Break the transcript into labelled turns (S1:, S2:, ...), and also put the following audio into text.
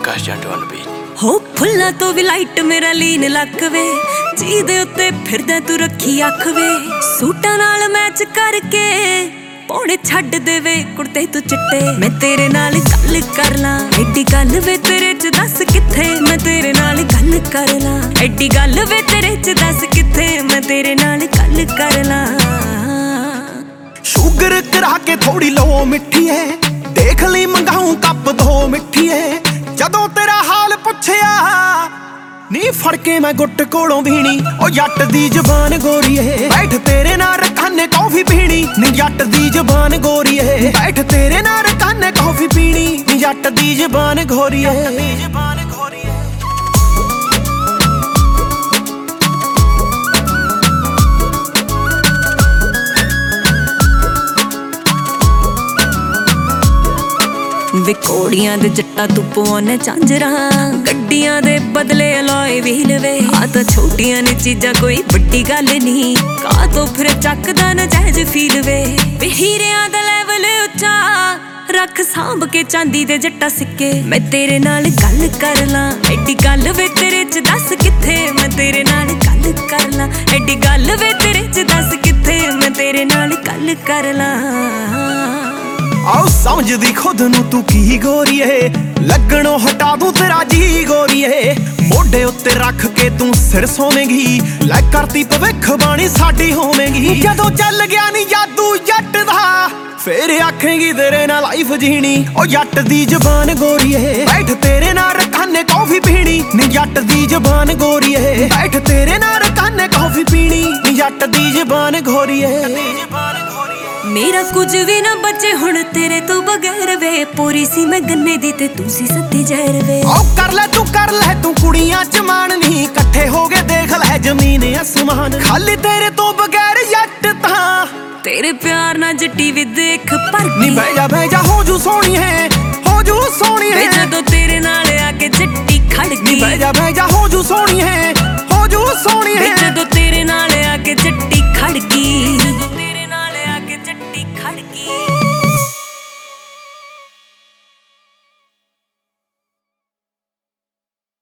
S1: आकाश जंट one बीच
S2: हो फुल्लां तो भी लाइट मेरा लीन लक वे जी दे उत्ते फिरदा तू रखी अख वे सूटां नाल मैच करके पौने छड्ड दे वे कुर्ते तू चिट्टे मैं तेरे नाल गल कर ला एडी गल वे तेरे च दस किथे मैं तेरे नाल गल कर ला एडी गल वे तेरे च दस किथे मैं तेरे नाल गल कर ला
S3: शुगर करा के थोड़ी लो मिठी है देख ली मंगाऊं कप दो मिठी है जदों तेरा हाल पुछया नी फड़के मैं गुट कोलों भीनी ओ जट दी जबान गोरी है बैठ तेरे नाल रखाने कॉफी पीनी नी जट दी जबान गोरी है बैठ तेरे नाल रखाने कॉफी पीनी नी जट दी जबान गोरी है
S2: वे कोड़ियां दे जट्टा तू पवाने झांजरा गड्डियां दे बदले अलॉय व्हील वे आ तो छोटियां ने चीजां कोई बड़ी गल नहीं का तो फिर चकदा नजायज फील वे हीरियां दा लेवल उच्चा रख सांभ के चांदी दे जट्टा सिक्के मैं तेरे नाल गल कर ला एडी गल वे तेरे च दस किथे मैं तेरे नाल गल कर ला एडी गल वे तेरे च दस किथे मैं तेरे नाल गल कर ला
S3: आओ समझदी खुद नू तू की गोरी है लगणों हटा दूं तेरा जी गोरी है मोढे उत्ते रख के तू सिर सोवेंगी लै करती भविख बाणी साडी होवेंगी जदों चल गया नी जादू जट दा फिर आखेंगी तेरे नाल लाइफ जीनी ओ जट दी जबान गोरी है बैठ तेरे नाल रखाने कॉफी पीनी नी जट दी जबान गोरी है बैठ तेरे नाल रखाने कॉफी पीनी नी जट दी जबान गोरी है
S2: मेरा कुछ भी ना बचे हुण तेरे तो बगैर वे पूरी सी मैं गन्ने दी ते तू सी सत्ती जहर वे
S3: ओ कर ले तू कुड़ियां च मान नहीं इकट्ठे हो गए देख ले जमीन आसमान खाली तेरे तो बगैर जट तां
S2: तेरे प्यार ना जट्टी वी देख पर
S3: नी बह जा हो जू सोनी है हो जू सोनी है
S2: जदों तेरे नाल आके जट्टी खड़ गई
S3: नी बह जा हो जू सोनी है हो जू सोनी है
S2: जदों तेरे नाल